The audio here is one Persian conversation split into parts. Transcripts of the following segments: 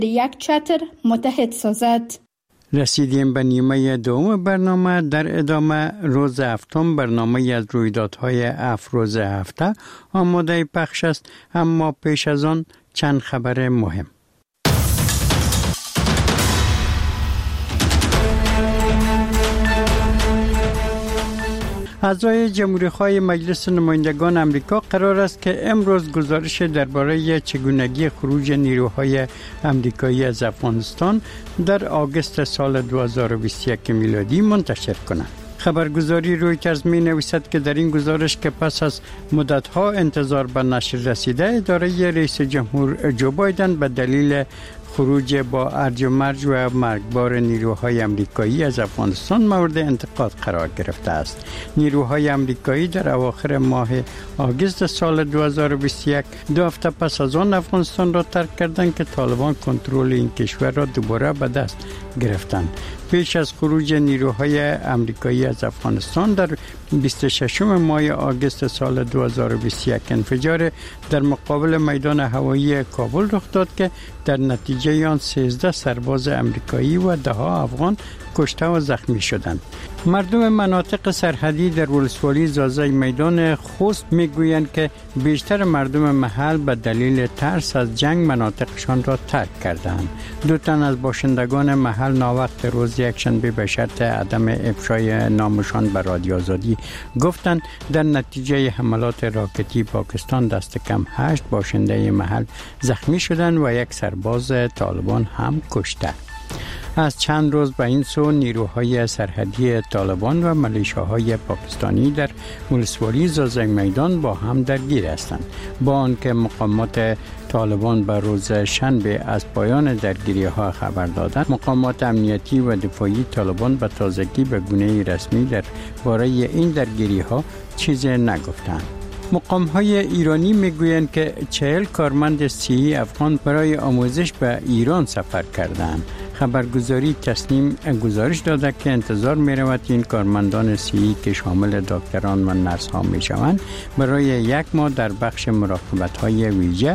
یک چتر متحد سازد. رسیدیم به نیمه دوم برنامه. در ادامه روز هفتم برنامه از رویدادهای افروز هفته آماده پخش است، اما پیش از آن چند خبر مهم. اعضای جمهوری‌خواه مجلس نمایندگان آمریکا قرار است که امروز گزارش درباره چگونگی خروج نیروهای آمریکایی از افغانستان در آگوست سال 2021 میلادی منتشر کنند. خبرگزاری رویترز می نویسد که در این گزارش که پس از مدت‌ها انتظار به نشر رسیده، اداره رئیس جمهور جو بایدن به دلیل خروج با ارج و مرج و مرگبار نیروهای آمریکایی از افغانستان مورد انتقاد قرار گرفته است. نیروهای آمریکایی در اواخر ماه آگوست سال 2021 دو هفته پس از آن افغانستان را ترک کردند که طالبان کنترل این کشور را دوباره به دست گرفتند. پیش از خروج نیروهای آمریکایی از افغانستان در 26 ماه آگوست سال 2021 انفجار در مقابل میدان هوایی کابل رخ داد که در نتیجه آن 13 سرباز آمریکایی و 10 افغان کشته و زخمی شدند. مردم مناطق سرحدی در ولسوالی زازای میدان خوست میگویند که بیشتر مردم محل به دلیل ترس از جنگ مناطقشان را ترک کردند. 2 تن از باشندگان محل ناوقت روز یکشنبه به شرط عدم افشای نامشان به رادیو آزادی گفتند در نتیجه حملات راکتی پاکستان دست کم 8 باشنده محل زخمی شدند و 1 سرباز طالبان هم کشته. از چند روز به این سو نیروهای سرحدی طالبان و ملیشاهای پاکستانی در ولسوالی زازای میدان با هم درگیر هستند. با آنکه مقامات طالبان به روز شنبه از پایان درگیری ها خبر دادند، مقامات امنیتی و دفاعی طالبان به تازگی به گونه رسمی در باره این درگیری ها چیزی نگفتند. مقام‌های ایرانی میگویند که 40 کارمند صحی افغان برای آموزش به ایران سفر کردند. خبرگزاری تسنیم گزارش داده که انتظار می‌رود این کارمندان صحی که شامل دکتران و نرس‌ها می‌شوند برای 1 ماه در بخش مراقبت‌های ویژه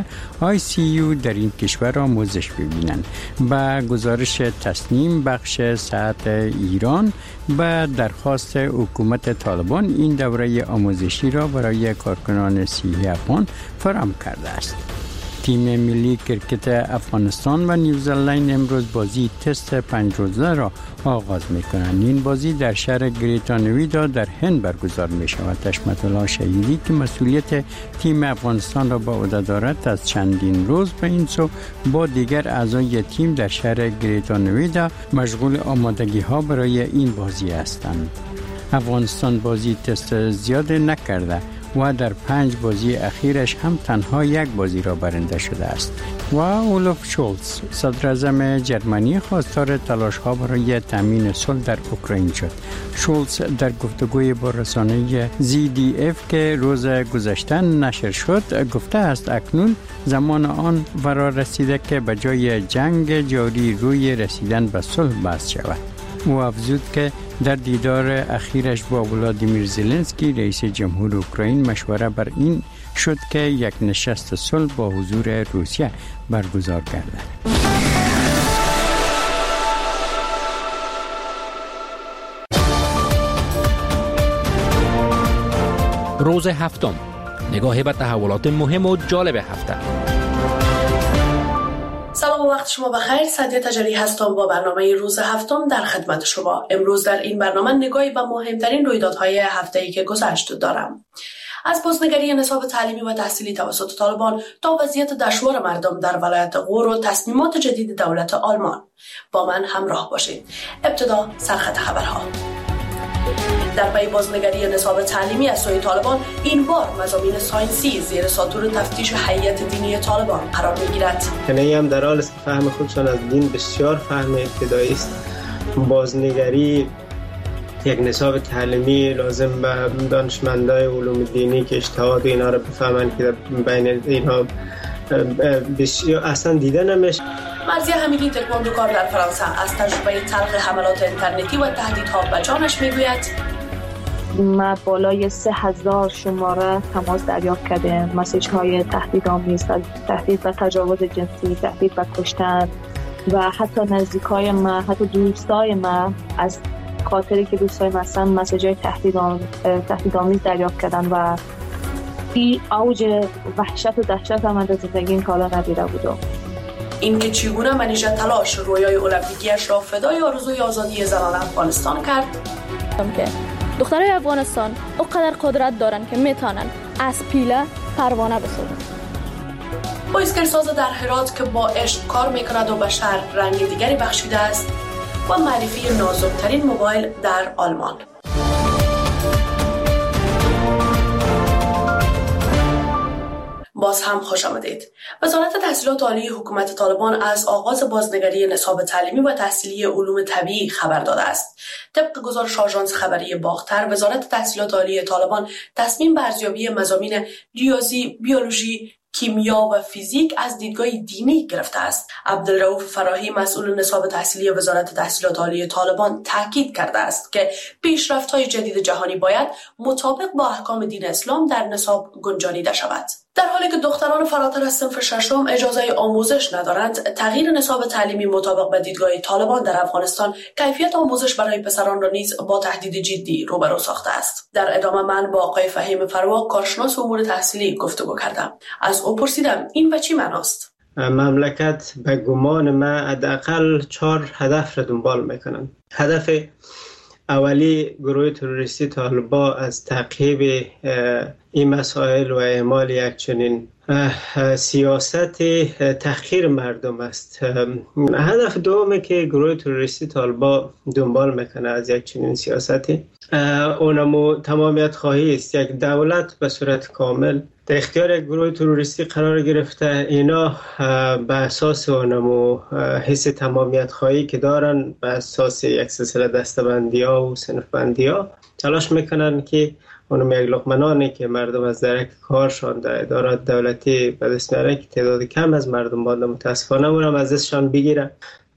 ICU در این کشور آموزش ببینند. با گزارش تسنیم بخش صحت ایران به درخواست حکومت طالبان این دوره آموزشی را برای کارکنان صحی افغان فراهم کرده است. تیم ملی کرکت افغانستان و نیوزلند امروز بازی تست 5 روزه را آغاز می‌کنند. این بازی در شهر گریتا نویدا در هند برگزار می‌شود. حشمت الله شهیدی که مسئولیت تیم افغانستان را به عهده دارد از چندین روز به این سو با دیگر اعضای تیم در شهر گریتا نویدا مشغول آمادگی‌ها برای این بازی هستند. افغانستان بازی تست زیاد نکرده و در 5 بازی اخیرش هم تنها 1 بازی را برنده شده است. و اولف شولز صدر اعظم جرمنی خواستار تلاش‌ها برای تامین صلح در اوکراین شد. شولز در گفتگوی با رسانه ZDF که روز گذشته نشر شد گفته است اکنون زمان آن فرا رسیده که به جای جنگ جاری روی رسیدن به صلح بحث شود. او افزود که در دیدار اخیرش با ولادیمیر زلنسکی رئیس جمهور اوکراین مشوره بر این شد که یک نشست صلح با حضور روسیه برگزار گردد. روز هفتم، نگاهی به تحولات مهم و جالب هفته. سلام و وقت شما بخیر. سعدیه تجری هستم با برنامه روز هفتم در خدمت شما. امروز در این برنامه نگاهی به مهمترین رویدادهای هفته‌ای که گذشت دارم. از بازنگری نصاب تعلیمی و تحصیلی توسط طالبان تا وضعیت دشوار مردم در ولایت غور و تصمیمات جدید دولت آلمان. با من همراه باشید. ابتدا سرخط خبرها. در پی بازنگری نصاب تعلیمی از سوی طالبان این بار مضامین ساینسی زیر ساطور تفتیش هیئت دینی طالبان قرار می‌گیرد. کنایی هم در حال است که فهم خودشان از دین بسیار فهم ابتدایی است. بازنگری یک نصاب تعلیمی لازم به دانشمندای علوم دینی که اجتهاد اینا رو بفهمند که بین اینها بسیار اصلا دیده نمیشه. مرضیه حمیدی تکواندوکار در فرانسه از تجربه تلخ حملات اینترنتی و تهدیدها به جانش میگوید: ما بالای 3000 شماره تماس دریافت کردیم، مسیج های تهدیدآمیز، تهدید به تجاوز جنسی، تهدید به کشتن، و حتی نزدیکای ما، حتی دوستای ما از خاطری که دوستای ما هستن مسیجای تهدیدآمیز دریافت کردن و این اوج وحشت و دهشت هم در زندگی این کالا ندیده بودم. این که چگونه منیژه تلاش رویای المپیکیش را فدای آرزوی آزادی زنان افغانستان کرد. که دخترای افغانستان اونقدر قدرت دارن که میتونن از پیله پروانه بسازن. بایسکلساز در هرات که با عشق کار میکند و به شهر رنگ دیگری بخشیده است و معرفی نازکترین موبایل در آلمان. باز هم خوش آمدید. وزارت تحصیلات عالی حکومت طالبان از آغاز بازنگری نصاب تعلیمی و تحصیلی علوم طبیعی خبر داده است. طبق گزارش آژانس خبری باختر، وزارت تحصیلات عالی طالبان تصمیم به ارزیابی مضامین ریاضی، بیولوژی، کیمیا و فیزیک از دیدگاه دینی گرفته است. عبدالرؤوف فراهی مسئول نصاب تحصیلی وزارت تحصیلات عالی طالبان تاکید کرده است که پیشرفت‌های جدید جهانی باید مطابق با احکام دین اسلام در نصاب گنجانیده شود. در حالی که دختران فراتر از صنف ششم اجازه آموزش ندارند، تغییر نصاب تعلیمی مطابق با دیدگاه طالبان در افغانستان کیفیت آموزش برای پسران را نیز با تهدید جدی روبرو ساخته است. در ادامه من با آقای فهیم فروا، کارشناس امور تحصیلی گفتگو کردم. از او پرسیدم این به چی معناست؟ مملکت به گمان من حداقل 4 هدف را دنبال میکنن. هدف اولی گروه تروریستی طالبان از تعقیب این مسائل و اعمال یک چنین سیاست تحقیر مردم است. هدف دومی که گروه تروریستی طالبان دنبال میکنه از یک چنین سیاستی اونمو تمامیت خواهی است. یک دولت به صورت کامل در اختیار یک گروه تروریستی قرار گرفته. اینا به اساس اونمو حس تمامیت خواهی که دارن، به اساس یک سلسله دستبندی ها و صنف بندی ها تلاش میکنن که اونم یک لقمه که مردم از درک کارشان در ادارات دولتی به دست میارن که تعداد کم از مردم بانده متاسفانه اونم از دستشان بگیرن.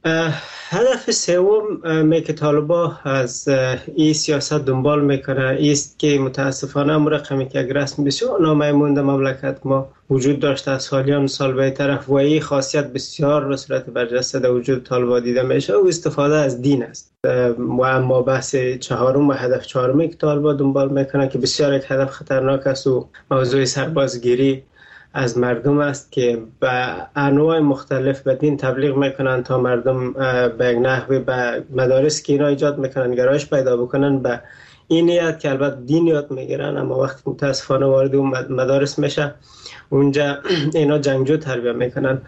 هدف سوم که طالبان از این سیاست دنبال میکنه است که متاسفانه هم رقمی که یک رسم بسیار نامایمون مملکت ما وجود داشته از سالیان سال به طرف و این خاصیت بسیار به صورت برجسته در وجود طالبان دیده میشه و استفاده از دین است. و اما بحث چهارم و هدف چهارمی که طالبان دنبال میکنه که بسیار یک هدف خطرناک است و موضوع سربازگیری از مردم است که به انواع مختلف به دین تبلیغ میکنن تا مردم به یک نحوی به مدارس که اینا ایجاد میکنن گرایش پیدا بکنن به این نیت که البته دین یاد میگیرن، اما وقتی متاسفانه وارد اون مدارس میشه اونجا اینا جنگجو تربیت میکنن.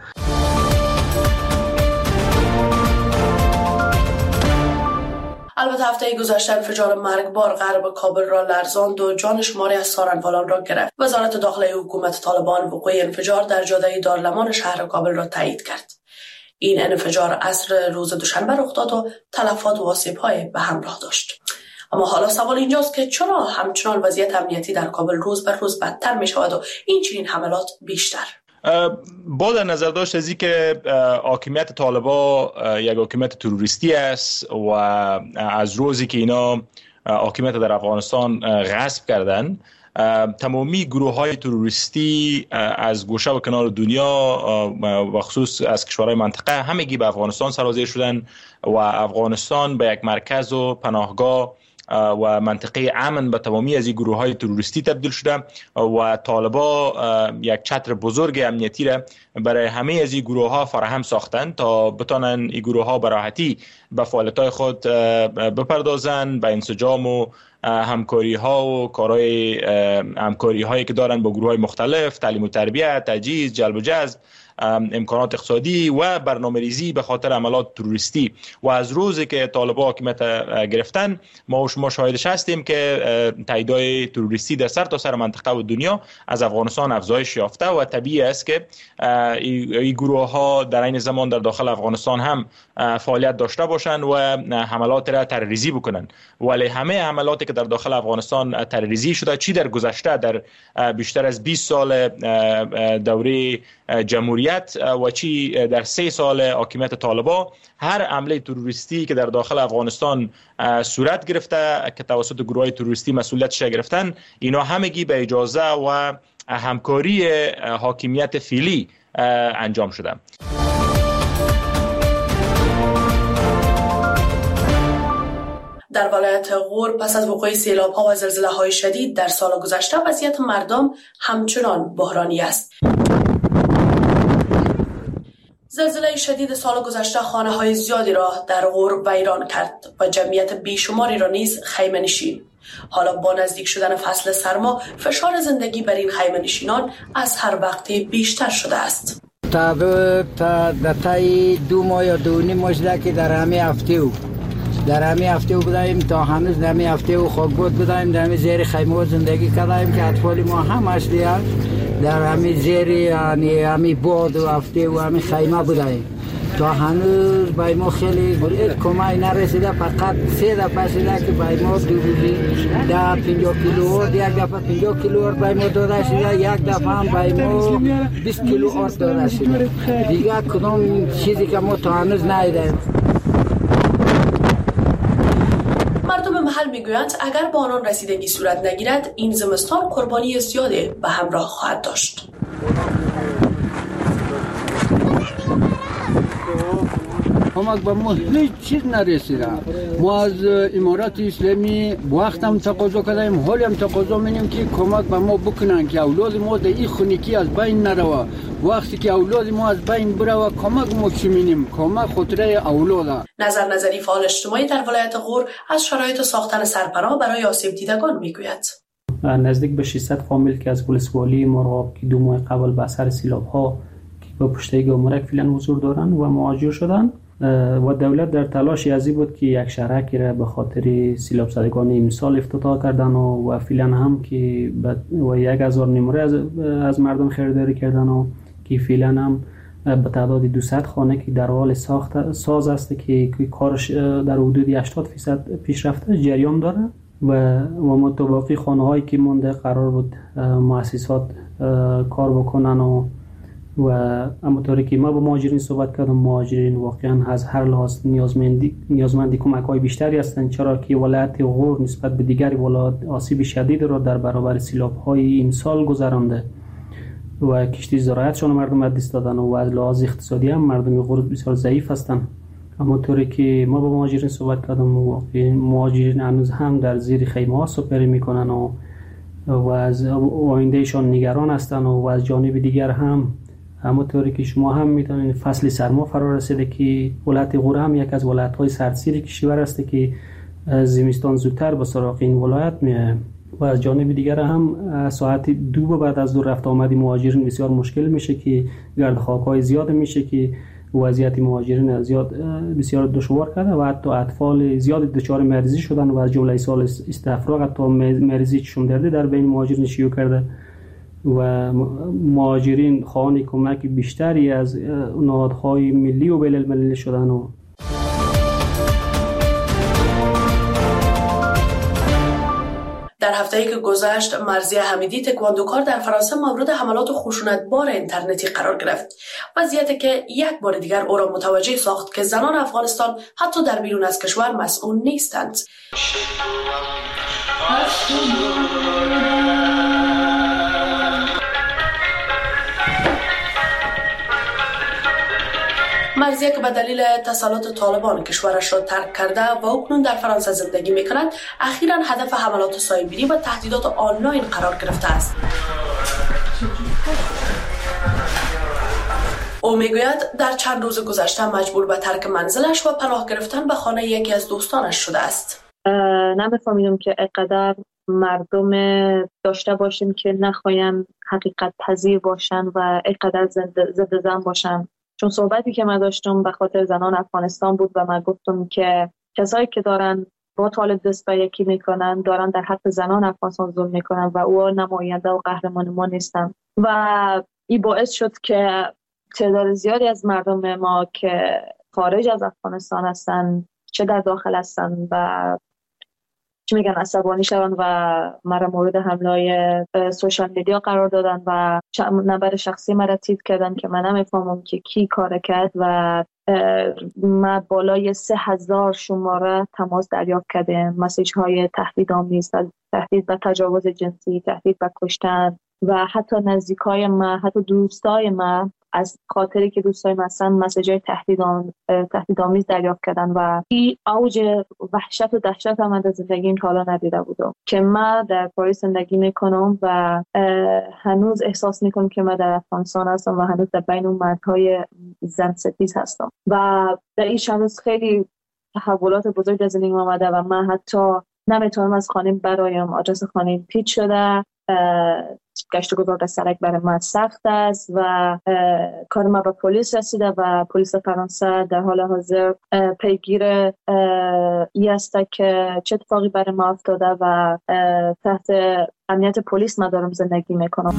البته هفته گذشته انفجار مرگبار غرب کابل را لرزاند و جان شماری از سارنوالان را گرفت. وزارت داخلی حکومت طالبان وقوع انفجار در جاده دارالمان شهر کابل را تایید کرد. این انفجار عصر روز دوشنبه رخ داد و تلفات و آسیب‌های به همراه داشت. اما حالا سوال اینجاست که چرا همچنان وضعیت امنیتی در کابل روز به روز بدتر می شود و این چنین حملات بیشتر؟ با در نظر داشت از این که حاکمیت طالبان یک حاکمیت تروریستی است و از روزی که اینا حاکمیت در افغانستان غصب کردن، تمامی گروه های تروریستی از گوشه و کنار دنیا و خصوص از کشورهای منطقه همگی به افغانستان سرازیر شدن و افغانستان به یک مرکز و پناهگاه و منطقه امن به تمامی از این گروه های تروریستی تبدیل شده و طالبان یک چتر بزرگ امنیتی را برای همه از این گروه ها فراهم ساختند تا بتانن این گروه ها به راحتی به فعالیت های خود بپردازن، به انسجام و همکاری ها و کارهای همکاری هایی که دارن با گروه های مختلف، تعلیم و تربیت، تجهیز، جلب و جذب، امکانات اقتصادی و برنامه‌ریزی به خاطر عملات تروریستی. و از روزی که طالبان حاکمیت گرفتن ما و شما شاهدش هستیم که تهدیدهای تروریستی در سرتاسر منطقه و دنیا از افغانستان افزایش یافته و طبیعی است که این گروه ها در این زمان در داخل افغانستان هم فعالیت داشته باشند و حملات را تروریستی بکنن. ولی همه حملاتی که در داخل افغانستان تروریستی شده، چی در گذشته در بیشتر از 20 سال دوره جمهوریت و چی در 3 سال حاکمیت طالبان، هر حمله تروریستی که در داخل افغانستان صورت گرفته که توسط گروه‌های تروریستی مسئولیتش گرفتن، اینا همگی به اجازه و همکاری حاکمیت فعلی انجام شده. در ولایت غور پس از وقوع سیلاب‌ها و زلزله‌های شدید در سال گذشته وضعیت مردم همچنان بحرانی است. زلزله شدید سال گذشته خانه‌های زیادی را در غور ویران کرد و جمعیت بیشماری را نیز خیمه‌نشین. حالا با نزدیک شدن فصل سرما فشار زندگی بر این خیمه‌نشینان از هر وقت بیشتر شده است. تا دتای 2 ماه یا 2.5 ماه شده که در همه هفته بودیم تا هنوز در همه هفته خوابگود بودیم، در همه زیر خیمه زندگی کردیم که اطفال ما هم اصلی در همه زیر یعنی همه باد و هفته و همه خیمه بودیم تا هنوز بای ما خیلی کمک نرسیده. فقط 3 دفعه شده که بای ما 2 روزی 50 کیلو یک دفعه 50 کیلو بای ما داده شده، یک دفعه هم بای ما 20 کیلو آرد داده شده. دیگه کدام چیزی که ما تا هنوز ندیدیم. مردم محل میگویند اگر به آنان رسیدگی صورت نگیرد این زمستان قربانی زیادی به همراه خواهد داشت. کمک به ما هیچ چیز نرسیده. ما از امارات اسلامی وقت هم تقاضا کردیم، حال هم تقاضا می‌کنیم که کمک به ما بکنن که اولاد ما در این خونگی از بین نروه. وقتی که اولاد ما از بین بره کمک ما چی می‌کنیم؟ کمک خاطره اولاد. نظری فعال اجتماعی در ولایت غور از شرایط ساختن سرپناه برای آسیب دیدگان میگوید. نزدیک به 600 فامیل که از ولسوالی مرغاب که 2 ماه قبل به اثر سیلاب‌ها که به پشته گمرک فعلا حضور دارن و مهاجر شدن و دولت در تلاشی ازی بود که یک شهرکی را به خاطر سیلاب زدگان امسال افتتاح کردن و فعلا هم که و 1000 نمره از مردم خریداری کردن و که فعلا هم به تعداد 200 خانه که در حال ساز است که کارش در حدود 80% پیشرفته جریان داره و متوقع خانه هایی که مونده قرار بود مؤسسات کار بکنن و اما طوری که ما با مهاجرین صحبت کردم، مهاجرین واقعا از هر لحاظ نیازمندی کمک های بیشتری هستند، چرا که ولایت غور نسبت به دیگر ولایات آسیب شدید را در برابر سیلاب های امسال گذرانده و کشتی زراعتشان مردم از دست دادن و از لحاظ اقتصادی هم مردم غور بسیار ضعیف هستند. اما طوری که ما با مهاجرین صحبت کردم واقعا مهاجرین هنوز هم در زیر خیمه ها سپری میکنن و از آیندهشان نگران هستند و از جانب دیگر هم همونطوری که شما هم میدونید فصل سرما فرا رسیده که ولایت غور هم یک از ولایت‌های سردسیر کشور است که زمستان زودتر به سراغ این ولایت میاد و از جانب دیگر هم ساعت 2 بعد از دور رفت آمد مهاجرین بسیار مشکل میشه که گرد خاک‌های زیاد میشه که وضعیت مهاجرین بسیار دشوار کرده و حتی اطفال زیاد دچار مریضی شدن و از جمله سال استفراغ حتی مریضی چشم دردی در بین مهاجرین شیوع کرده و مهاجرین خواهان کمک بیشتری از نهادهای ملی و بین المللی شدن و در هفته‌ای که گذشت مرضیه حمیدی تکواندوکار در فرانسه مورد حملات خشونتبار اینترنتی قرار گرفت، وضعیتی که یک بار دیگر او را متوجه ساخت که زنان افغانستان حتی در بیرون از کشور مسئول نیستند. مرضیه که به دلیل تسلط طالبان کشورش را ترک کرده و اکنون در فرانسه زندگی می‌کند، اخیراً هدف حملات سایبری و تهدیدات آنلاین قرار گرفته است. او میگوید در چند روز گذشته مجبور به ترک منزلش و پناه گرفتن به خانه یکی از دوستانش شده است. نمی‌فهمیدم که اینقدر مردم داشته باشیم که نخواهیم حقیقت پذیر باشن و اینقدر زنده زن باشن. چون صحبتی که من داشتم به خاطر زنان افغانستان بود و من گفتم که کسایی که دارن با طالب دست به یکی میکنن دارن در حق زنان افغانستان ظلم میکنن و او نماینده و قهرمان ما نیستن و این باعث شد که تعداد زیادی از مردم ما که خارج از افغانستان هستن چه در داخل هستن و چی میگن عصبانی شدن و مرا مورد حمله‌های سوشال میدیا قرار دادن و نمبر شخصی مرا تیپ کردن که من نمیفهمم که کی کار کرد و ما بالای 3000 شماره تماس دریافت کردیم، مسیج های تهدیدآمیز، تهدید به تجاوز جنسی، تهدید به کشتن و حتی نزدیکای ما، حتی دوستای ما از خاطری که دوستای مثلا مسیجای تهدیدآمیز دریافت کردن و این اوج وحشت و دهشت من در زندگی این حالا ندیده بودم که من در پاریس زندگی میکنم و هنوز احساس میکنم که من در افغانستان هستم و هنوز در بین اون مردهای زن ستیز هستم و در این روز خیلی تحولات بزرگ در زندگی آمده و من حتی نمیتونم از خانه برایم. آدرس خانه پیچ شده، گشت و گذار در سرک برای من سخت است و کار ما به پلیس رسیده و پلیس فرانسه در حال حاضر پیگیر ای است که چه اتفاقی برای ما افتاده و تحت امنیت پلیس ما دارم زندگی میکنم.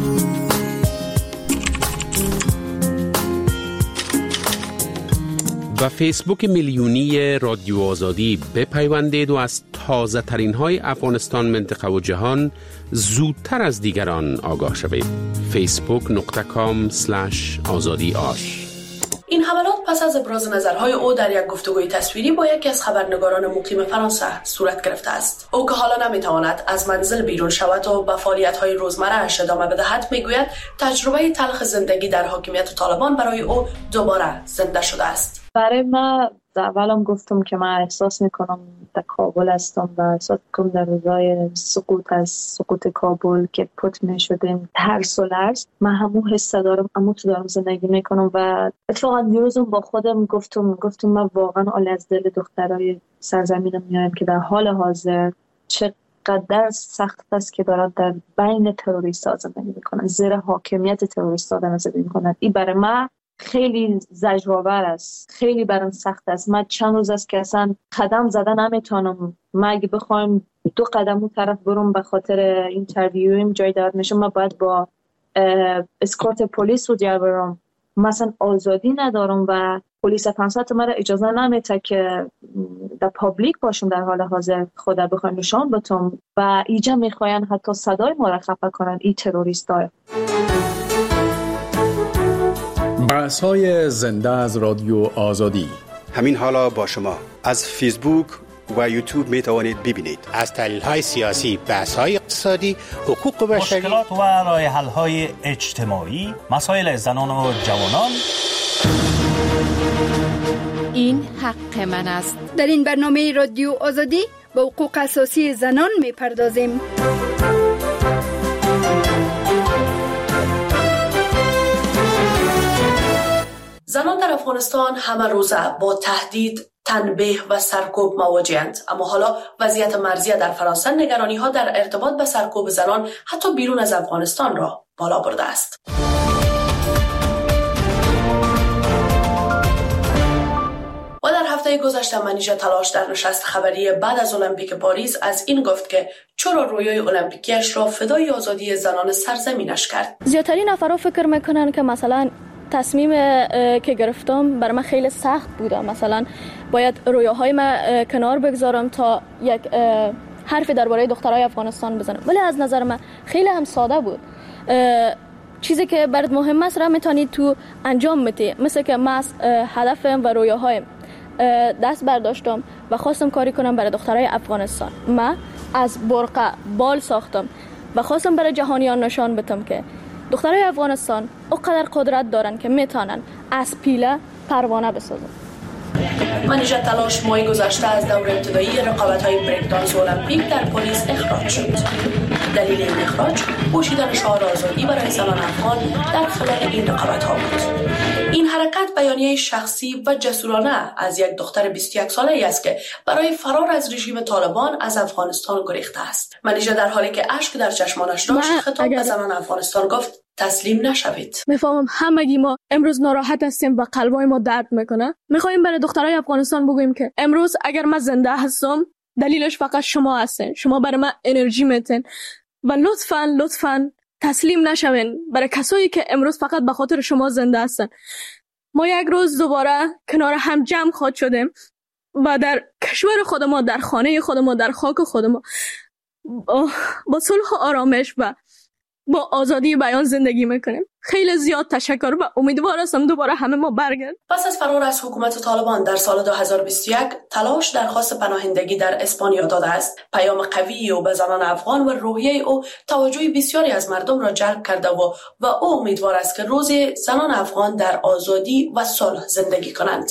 و فیسبوک میلیونی رادیو آزادی بپیوندید و از تازه ترین های افغانستان، منطقه و جهان زودتر از دیگران آگاه شوید. facebook.com/azadi ash. این حملات پس از ابراز نظرهای او در یک گفتگوی تصویری با یکی از خبرنگاران مقیم فرانسه صورت گرفته است. او که حالا نمیتواند از منزل بیرون شود و به فعالیت‌های روزمره‌اش ادامه بدهد میگوید تجربه تلخ زندگی در حاکمیت طالبان برای او دوباره زنده شده است. برای من اولم گفتم که من احساس میکنم در کابل هستم و احساس میکنم در روزای سقوط کابل که پت میشدیم ترس و لرز من همون حس دارم، اما تو دارم زندگی میکنم و اتفاقا دیروزم با خودم گفتم من واقعا آل از دل دخترای سرزمینم میایم که در حال حاضر چقدر سخت است که دارن در بین تروریست‌ها زندگی میکنن، زیر حاکمیت تروریست‌ها دارن زندگی میکنن. این برای من خیلی زجرآور است، خیلی برام سخت است. من چند روز است که اصلا قدم زدن نمیتونم. من اگه بخوایم 2 قدم اون طرف برم به خاطر اینترویویم جای دارد میشه، من باید با اسکورت پلیس رو جلو برم. مثلا آزادی ندارم و پلیس فرانسه مرا اجازه نمیده که در پابلیک باشم در حال حاضر خدا بخوام نشان بدم و اینجا میخواین حتی صدای ما را خفه کنن این تروریست‌ها. بحث‌های زنده از رادیو آزادی همین حالا با شما از فیسبوک و یوتیوب می توانید ببینید. از تحلیل‌های سیاسی، بحث‌های اقتصادی، حقوق بشری، مشکلات و راه حل‌های اجتماعی، مسائل زنان و جوانان. این حق من است. در این برنامه رادیو آزادی به حقوق اساسی زنان می‌پردازیم. زنان در افغانستان همه روزه با تهدید، تنبیه و سرکوب مواجه‌اند، اما حالا وضعیت مرزیه در فرانسه نگرانی‌ها در ارتباط به سرکوب زنان حتی بیرون از افغانستان را بالا برده است. و در هفته گذشته منیژه تلاش در نشست خبری بعد از المپیک پاریس از این گفت که چرا رویای المپیکیش را فدای آزادی زنان سرزمینش کرد. زیادترین نفرها فکر میکنن که مثلا تصمیم که گرفتم برای من خیلی سخت بوده، مثلا باید رویاهای من کنار بگذارم تا یک حرفی درباره دخترای افغانستان بزنم، ولی از نظر من خیلی هم ساده بود. چیزی که برات مهم است را میتونی تو انجام بدی. مثل که من هدفم و رویاهایم دست برداشتم و خواستم کاری کنم برای دخترای افغانستان. من از برقه بال ساختم و خواستم برای جهانیان نشان بدم که دخترای افغانستان اونقدر قدرت دارن که میتونن از پیله پروانه بسازن. منیژه تلاش ماه گذشته از دور ابتدایی رقابت‌های بریک دانس المپیک در پاریس اخراج شد. دلیل این اخراج پوشیدن شعار آزادی برای زنان افغان در خلال این رقابت‌ها بود. این حرکت بیانیه شخصی و جسورانه از یک دختر 21 ساله‌ای است که برای فرار از رژیم طالبان از افغانستان گریخته است. منیژه در حالی که اشک در چشمانش داشت خطاب به زنان افغانستان گفت تسلیم نشوید. میفهمم همگی ما امروز ناراحت هستیم و قلبای ما درد میکنه. میخوایم برای دخترای افغانستان بگوییم که امروز اگر من زنده هستم دلیلش فقط شما هستین. شما برای من انرژی میتین و لطفاً تسلیم نشوین برای کسایی که امروز فقط به خاطر شما زنده هستن. ما یک روز دوباره کنار هم جمع خواهد شدیم و در کشور خود ما، در خانه خود ما، در خاک خود ما با صلح و آرامش و با آزادی بیان زندگی میکنیم. خیلی زیاد تشکر و امیدوار هستم دوباره همه ما برگردیم. پس از فرار از حکومت طالبان در سال 2021 تلاش درخواست پناهندگی در اسپانیا داده است. پیام قوی او به زنان افغان و روحیه او توجه بسیاری از مردم را جلب کرده و او امیدوار است که روزی زنان افغان در آزادی و صلح زندگی کنند.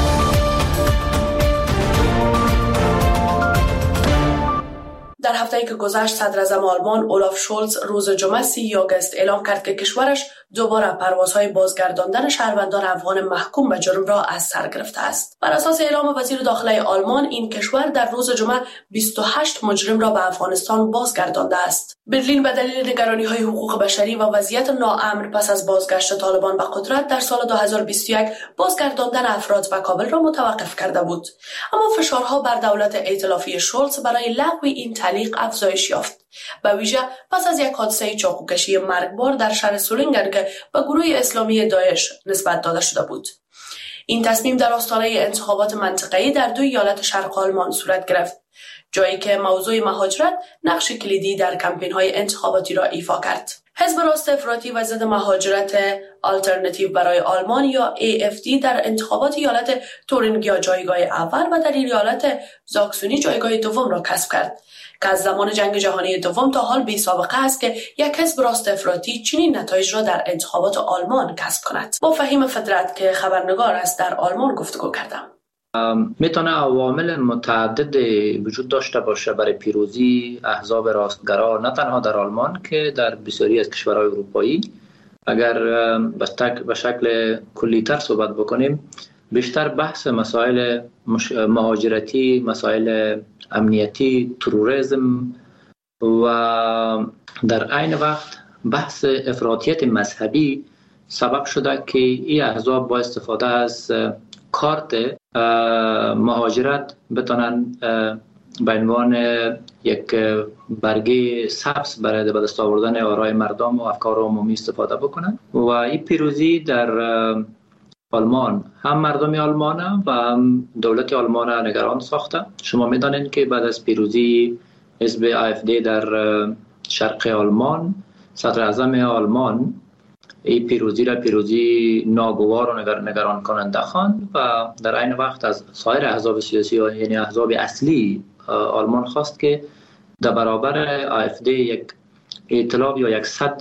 در هفته‌ای که گذشت صدر اعظم آلمان اولاف شولز روز جمعه 30 آگوست اعلام کرد که کشورش دوباره پروازهای بازگرداندن شهروندان افغان محکوم به جرم را از سر گرفته است. بر اساس اعلام وزیر داخله آلمان این کشور در روز جمعه 28 مجرم را به افغانستان بازگردانده است. برلین به دلیل نگرانی‌های حقوق بشری و وضعیت ناامن پس از بازگشت طالبان به قدرت در سال 2021 بازگرداندن افراد به کابل را متوقف کرده بود. اما فشارها بر دولت ائتلافی شولز برای لغو این تعلیق افزایش یافت. به ویژه پس از یک حادثه چاقوکشی مرگبار در شهر سولینگر که به گروه اسلامی داعش نسبت داده شده بود. این تصمیم در آستانه انتخابات منطقه‌ای در 2 ایالت شرق آلمان صورت گرفت، جایی که موضوع مهاجرت نقش کلیدی در کمپین‌های انتخاباتی را ایفا کرد. حزب راست افراطی و ضد مهاجرت آلترناتیو برای آلمان یا AFD در انتخابات ایالت تورینگیا جایگاه اول و در ایالت زاکسونی جایگاه دوم را کسب کرد که از زمان جنگ جهانی دوم تا حال بی سابقه است که یک حزب راست افراطی چنین نتایج را در انتخابات آلمان کسب کند. با فهیم فدرت که خبرنگار است در آلمان گفتگو کردم. میتونه عوامل متعدد وجود داشته باشه برای پیروزی احزاب راستگرا، نه تنها در آلمان که در بسیاری از کشورهای اروپایی. اگر به شکل کلی‌تر صحبت بکنیم، بیشتر بحث مسائل مهاجرتی، مسائل امنیتی، تروریسم و در عین وقت بحث افراطیت مذهبی سبب شده که این احزاب با استفاده از کارت مهاجرت بتونن به عنوان یک برگه سبز برای به دست آوردن آرای مردم و افکار عمومی استفاده بکنن. و این پیروزی در آلمان هم مردم آلمان و هم دولت آلمان نگران ساخته. شما میدانید که بعد از پیروزی حزب AfD در شرق آلمان، صدر اعظم آلمان این پیروزی را پیروزی ناگوار و نگران کننده خواند و در عین وقت از سایر احزاب سیاسی یعنی احزاب اصلی آلمان خواست که در برابر AfD یک ائتلاف یا یک صد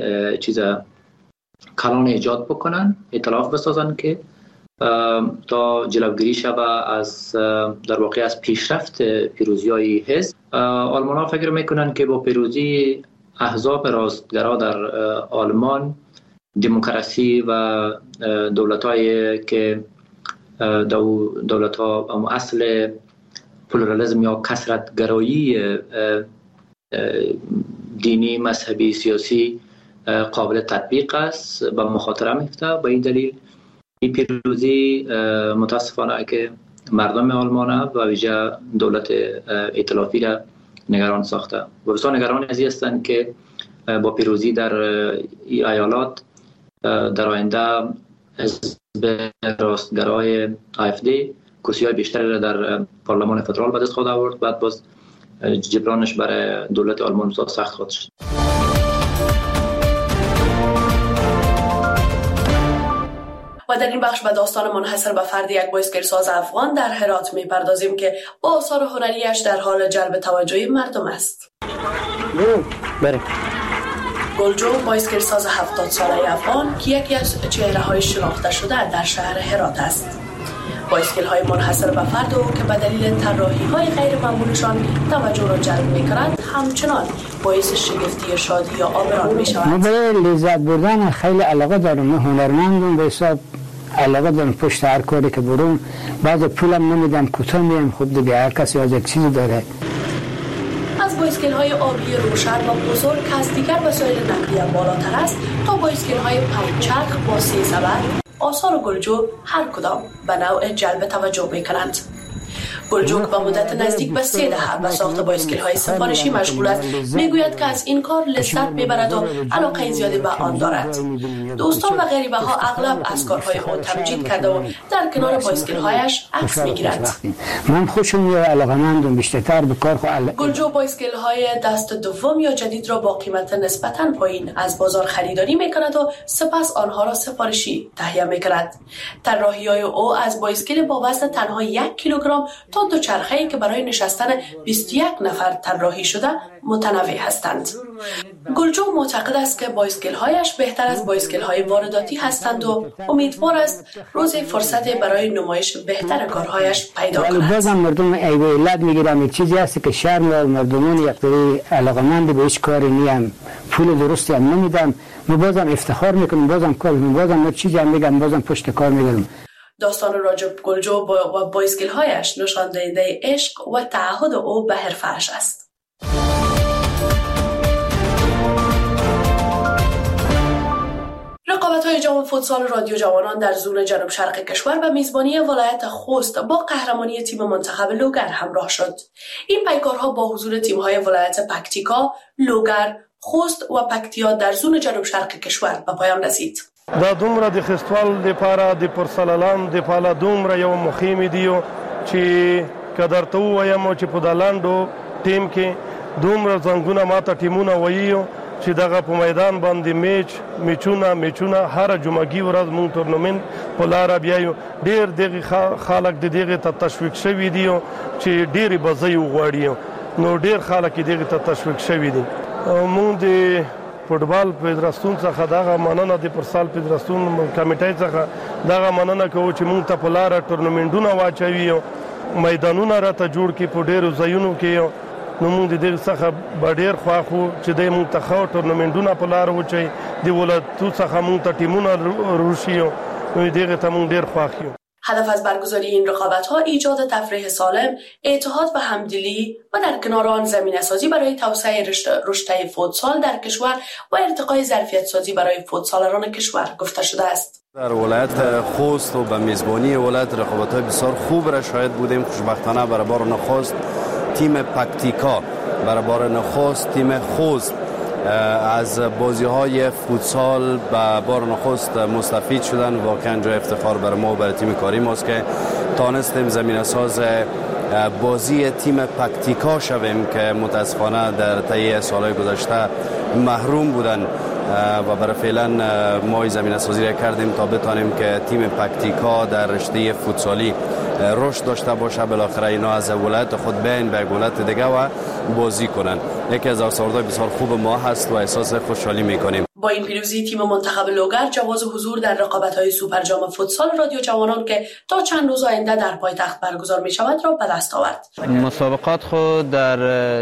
کلان ایجاد بکنن، ائتلاف بسازن که تا جلوگیری شود از در واقع از پیشرفت پیروزی‌های حزب. آلمان‌ها فکر میکنن که با پیروزی احزاب راستگرا در آلمان، دموکراسی و دولت‌هایی که دولت‌ها اصل پلورالیسم یا کثرت‌گرایی دینی، مذهبی، سیاسی قابل تطبیق است و مخاطره میفته. به این دلیل این پیروزی متاسفانه که مردم آلمان و ویژه دولت ائتلافی را نگران ساخته و بسیار نگران از این هستند که با پیروزی در این ایالات در آینده حزب راستگرای AfD کرسی‌های بیشتری در پارلمان فدرال به دست خواهد آورد، بعد باز جبرانش برای دولت آلمان سخت خواهد شد. و در این بخش به داستان منحصر به فرد یک بایسکلساز افغان در هرات میپردازیم که با آثار هنریش در حال جلب توجه مردم است. گلجو بایسکلساز 70 ساله افغان که یکی از چهره‌های شناخته شده در شهر هرات است. بایسکل‌های منحصر به فرد او که به دلیل طراحی‌های غیر معمولشان توجه را جلب می‌کنند همچنان باعث شگفتی، شادی یا آبران می‌شود. من برای لذت بردن خیلی علاقه دارم. من هنرمندم، به حساب علاقه دارم پشت هر کاری که برم. بعضی پولم نمیدم، کوتاه میام، خود دیگه هر کسی از یک چیزی داره. از بایسکل‌های آبی روشن و بزرگ که از دیگر وسایل نقلیه بالاتر است تا بایسکل‌های پنجچرخ با 3 سبد، آثار گلجو هر کدام به نوع جلب توجه می‌کنند. گلجوک با مدت نزدیک به 3 دهه به ساخت بایسکل‌های سفارشی مشغول است. میگوید که از این کار لذت میبرد و علاقه زیادی به آن دارد. دوستان و غریبه ها اغلب از کارهای او تمجید کرده و در کنار بایسکل‌هایش عکس میگیرند. من خوشم میاد، علاقه‌مندم بیشتر به کار خود. گلجو بایسکل‌های دست دوم یا جدید را با قیمت نسبتاً پایین از بازار خریداری میکند و سپس آنها را سفارشی تهیه میکند. طراحی‌های او از بایسکل با وزن تنها 1 کیلوگرم تا دوچرخه‌ای که برای نشستن 21 نفر طراحی شده متنوع هستند. گلجو معتقد است که بایسکل‌هایش بهتر از بایسکل‌های وارداتی هستند و امیدوار است روزی فرصتی برای نمایش بهتر کارهایش پیدا کند. بازم مردم ایوالت میگیرم، چیزی هست که شرم مردمان یکطوری علاقمند به هیچ کاری نیم، پول درستی هم نمیدم، من بازم افتخار میکنم، بازم کار میکنم، بازم چیزی هم میگم، بازم پشت کار میگم. داستان راجب گلجو و بایسکل‌هایش نشان دهنده عشق و تعهد او به حرفه‌اش است. رقابت‌های جام فوتسال رادیو جوانان در زون جنوب شرق کشور به میزبانی ولایت خوست با قهرمانی تیم منتخب لوگر همراه شد. این پیکارها با حضور تیم‌های ولایت پکتیکا، لوگر، خوست و پکتیا در زون جنوب شرق کشور به پایان رسید. دا دومره د خستوال لپاره د پرسلالان د پاله دومره یو مخیم دیو چې قدر ته وایم چې په دلاندو ټیم کې دومره زنګونه ماته ټیمونه وایو چې دغه په میدان باندې میچونه هر جمعګي ورځ مونږ تورنمنت په لار بیایو. ډیر دغه خلک د دغه ته تشویق شوي دي چې ډیر بځي وغواړي، نو ډیر خلک دغه ته تشویق شوي دي. مونږ د فوټبال فدراسیون څخه دغه مننه د پرسال فدراسیون کمیټې څخه دغه مننه کوو چې مونږ ته په لار تورنمنټونه واچوي، میدانونه راته جوړ کړي په ډیرو ځایونو کې. نو مونږ د دې څخه ډیر خواخو چې د مونږ ته خو تورنمنټونه په لار وچي د ولایتو څخه مونږ ته ټیمونه روشي، نو دغه ته مونږ ډیر خواخیو. هدف از برگزاری این رقابت‌ها ایجاد تفریح سالم، اتحاد و همدلی و در کنار آن زمینه‌سازی برای توسعه رشته فوتسال در کشور و ارتقای ظرفیت‌سازی برای فوتسالران کشور گفته شده است. در ولایت خوست و به میزبانی ولایت رقابت‌های بسیار خوب را شاهد بودیم. خوشبختانه برای بار نخست تیم پکتیکا، برای بار نخست تیم خوست از بازی‌های فوتسال به بار نخست مستفید شدن. واقعا جای افتخار برای ما و برای تیم کاری ماست که تانستیم زمینه ساز بازی تیم پکتیکا شویم که متاسفانه در طی سالهای گذشته محروم بودن و برای فعلا ما زمینه سازی را کردیم تا بتانیم که تیم پکتیکا در رشته فوتسالی رشد داشته باشه. بالاخره اینا از ولایت خود بیاین به ولایت دیگه و بازی کنن. یکی از آرزوهای بسیار خوب ما هست و احساس خوشحالی میکنیم. با این پیروزی تیم منتخب لوگر جواز حضور در رقابت‌های سوپر جام فوتسال رادیو جوانان که تا چند روز آینده در پایتخت برگزار می‌شود را به دست آورد. مسابقات خود در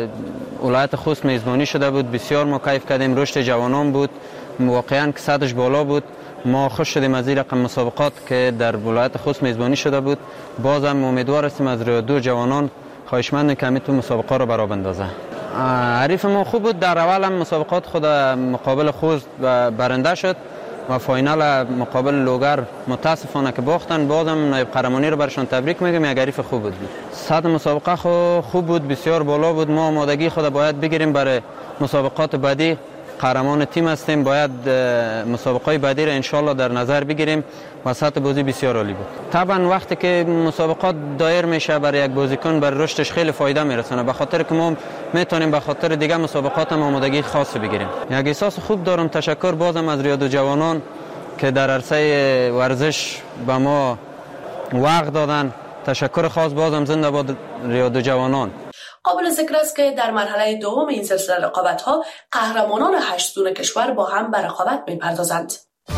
ولایت خوست میزبانی شده بود، بسیار ما کیف کردیم، رشد جوانان بود، واقعا که سطحش بالا بود. ما خوش شدیم از این رقم مسابقات که در ولایت خوست میزبانی شده بود. بازم امیدوار هستیم از رادیو جوانان خواهشمند که تو مسابقات را برا بندازه. حریف ما خوب بود، در اول هم مسابقات خود مقابل خوست برنده شد و فاینال مقابل لوگر متاسفانه که باختن. بازم نایب قهرمانی رو برشان تبریک میگم، یک حریف خوب بود. سطح مسابقه خوب بود، بسیار بالا بود. ما آمادگی خود باید بگیریم برای مسابقات بعدی. قهرمان تیم هستیم، باید مسابقات بعدی را انشالله در نظر بگیریم و سطح بازی بسیار عالی بود. طبعا وقتی که مسابقات دایر میشه برای یک بازیکن بر رشدش خیلی فایده میرسونه، به خاطر که ما میتونیم به خاطر دیگه مسابقات هم آمادگی خاصی بگیریم. یک احساس خوب دارم. تشکر بازم از رادیو جوانان که در عرصه ورزش به ما وقت دادن. تشکر خاص بازم زنده باد رادیو جوانان. قابل ذکر است که در مرحله دوم این سلسله رقابت‌ها قهرمانان 8 زون کشور با هم به رقابت می‌پردازند.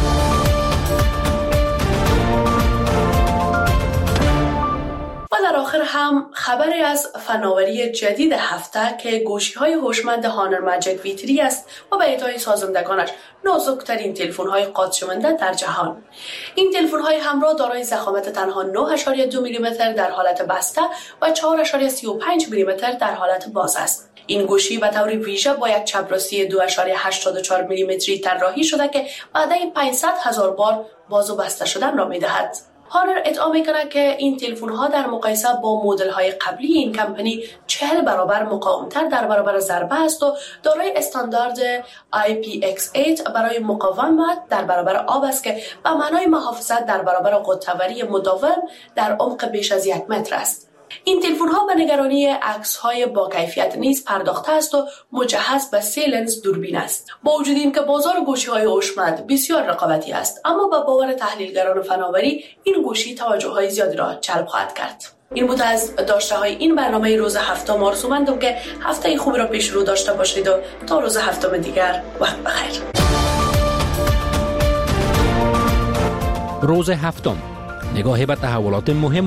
و در آخر هم خبری از فناوری جدید هفته که گوشی‌های هوشمند هانر ماجیک وی3 است و به ادعای سازندگانش نازک‌ترین تلفن‌های قاط‌شونده در جهان. این تلفن‌های همراه دارای ضخامت تنها 9.2 میلیمتر در حالت بسته و 4.35 میلیمتر در حالت باز است. این گوشی به طور ویژه با یک چپراسی 2.84 میلیمتری طراحی شده که بعد 500,000 بار باز و بسته شدن را می‌دهد. هانر ادعا میکنه که این تلفن ها در مقایسه با مدل های قبلی این کمپانی 40 برابر مقاومتر در برابر ضربه است و دارای استاندارد IPX8 برای مقاومت در برابر آب است که به معنای محافظت در برابر قطوری مداوم در عمق بیش از 1 متر است. این تلفن ها به نگرانی عکس های با کیفیت نیز پرداخته است و مجهز به 3 لنز دوربین است. با وجود این که بازار گوشی های هوشمند بسیار رقابتی است، اما به باور تحلیلگران فناوری این گوشی توجه های زیادی را جلب خواهد کرد. این بود از داشته های این برنامه روز هفتم. آرزومندم که هفته خوبی را پیش رو داشته باشید و تا روز هفتم دیگر وقت بخیر. روز هفتم، نگاهی به تحولات مهم